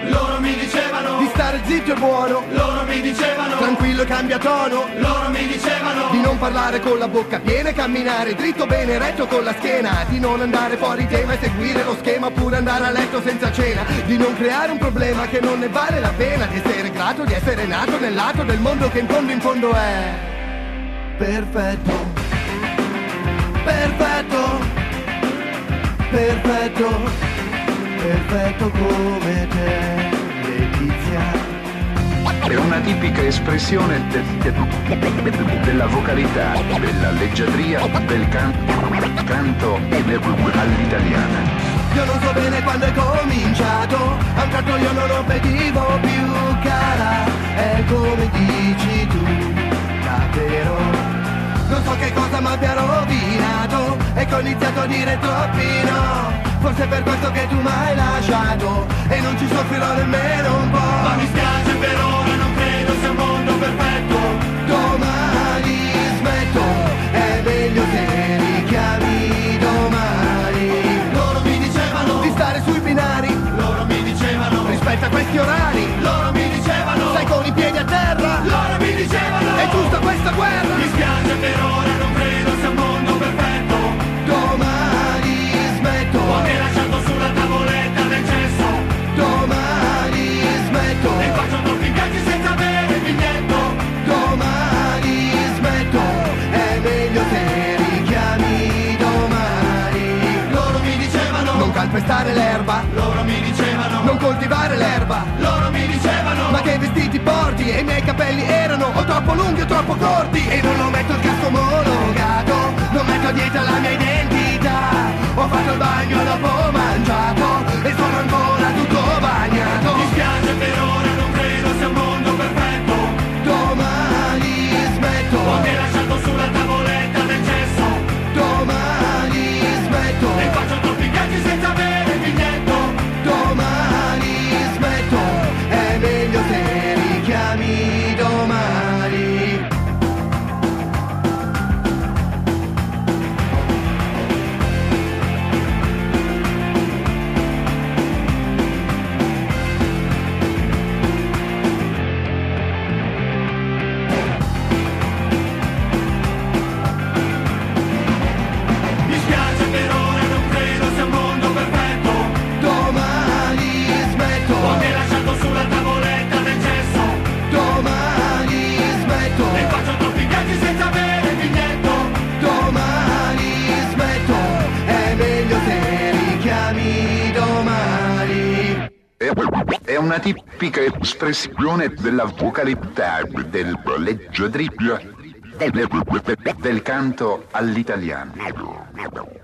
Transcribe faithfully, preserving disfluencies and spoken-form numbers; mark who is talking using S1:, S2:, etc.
S1: loro mi dicevano
S2: di stare zitto e buono,
S1: loro mi dicevano
S2: tranquillo e cambia tono,
S1: loro mi dicevano
S2: di non parlare con la bocca piena e camminare dritto bene retto con la schiena, di non andare fuori tema e seguire lo schema oppure andare a letto senza cena, di non creare un problema che non ne vale la pena, di essere grato di essere nato nel lato del mondo che in fondo in fondo è perfetto, perfetto, perfetto, perfetto come te, Letizia.
S3: È una tipica espressione de, de, de, della vocalità, della leggiadria, del can, canto all'italiana.
S2: Io non so bene quando è cominciato, a un tratto io non lo vedivo più cara, è come dici tu, davvero. Non so che cosa mi abbia rovinato, e che ho iniziato a dire troppi no, forse è per questo che tu mi hai lasciato, e non ci soffrirò nemmeno un po'.
S1: Ma mi spiace per ora, non credo sia un mondo perfetto.
S2: Domani smetto, è meglio se richiami domani.
S1: Loro mi dicevano
S2: Di stare sui binari,
S1: loro mi dicevano
S2: rispetta questi orari,
S1: loro mi dicevano
S2: stai con i piedi a terra,
S1: loro mi dicevano
S2: è giusta questa guerra.
S1: mi spiace per ora, non credo sia un mondo perfetto.
S2: Domani smetto,
S1: Ho anche lasciato sulla tavoletta del cesso
S2: domani smetto,
S1: e faccio troppi viaggi senza avere il biglietto.
S2: domani smetto, è meglio se richiami domani.
S1: Loro mi dicevano
S2: Non calpestare l'erba,
S1: loro mi dicevano
S2: non coltivare l'erba,
S1: loro mi dicevano
S2: ma che vestiti porti, e i miei capelli erano o troppo lunghi o troppo corti, e non lo metto il casco omologato, non metto a dieta la mia identità, ho fatto il bagno dopo ho mangiato e sono ancora tutto bagnato.
S1: mi spiace per ora, non credo sia un mondo perfetto.
S2: Domani smetto,
S1: Ho anche lasciato sulla tavoletta del cesso
S2: domani smetto,
S1: e faccio troppi viaggi senza avere il biglietto.
S2: domani smetto, è meglio se richiami domani.
S1: Mi spiace per ora, non credo sia un mondo perfetto.
S2: Domani smetto,
S1: Ho anche lasciato sulla tavoletta del cesso
S2: domani smetto,
S1: e faccio troppi viaggi senza avere il biglietto.
S2: domani smetto, è meglio se richiami domani.
S3: È, è una tipica espressione della vocalità, del leggiadria, del, del canto all'italiana.